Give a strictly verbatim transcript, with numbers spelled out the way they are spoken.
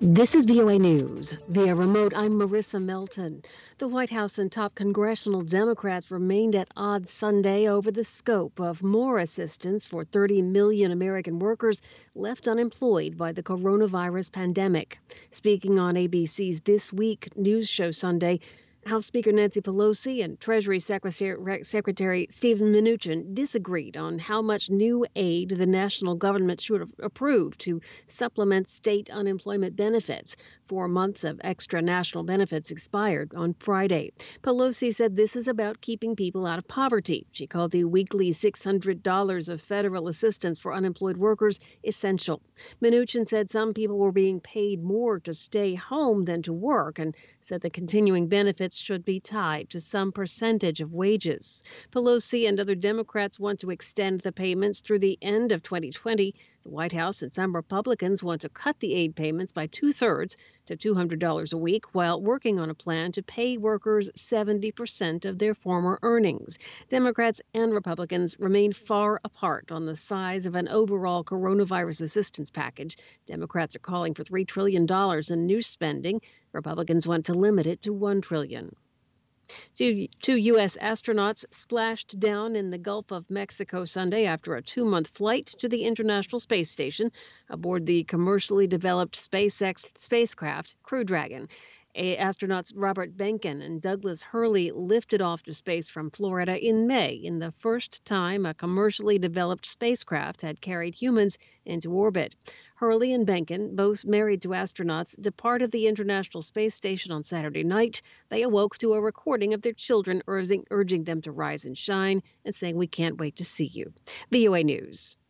This is V O A News. Via remote, I'm Marissa Melton. The White House and top congressional Democrats remained at odds Sunday over the scope of more assistance for thirty million American workers left unemployed by the coronavirus pandemic. Speaking on A B C's This Week news show Sunday, House Speaker Nancy Pelosi and Treasury Secretary, Secretary Steven Mnuchin disagreed on how much new aid the national government should approve to supplement state unemployment benefits. Four months of extra national benefits expired on Friday. Pelosi said this is about keeping people out of poverty. She called the weekly six hundred dollars of federal assistance for unemployed workers essential. Mnuchin said some people were being paid more to stay home than to work and said the continuing benefits should be tied to some percentage of wages. Pelosi and other Democrats want to extend the payments through the end of twenty twenty. The White House and some Republicans want to cut the aid payments by two-thirds to two hundred dollars a week while working on a plan to pay workers seventy percent of their former earnings. Democrats and Republicans remain far apart on the size of an overall coronavirus assistance package. Democrats are calling for three trillion dollars in new spending. Republicans want to limit it to one trillion dollars. Two, two U S astronauts splashed down in the Gulf of Mexico Sunday after a two-month flight to the International Space Station aboard the commercially developed SpaceX spacecraft Crew Dragon. A astronauts Robert Behnken and Douglas Hurley lifted off to space from Florida in May, in the first time a commercially developed spacecraft had carried humans into orbit. Hurley and Behnken, both married to astronauts, departed the International Space Station on Saturday night. They awoke to a recording of their children urging, urging them to rise and shine and saying, "We can't wait to see you." V O A News.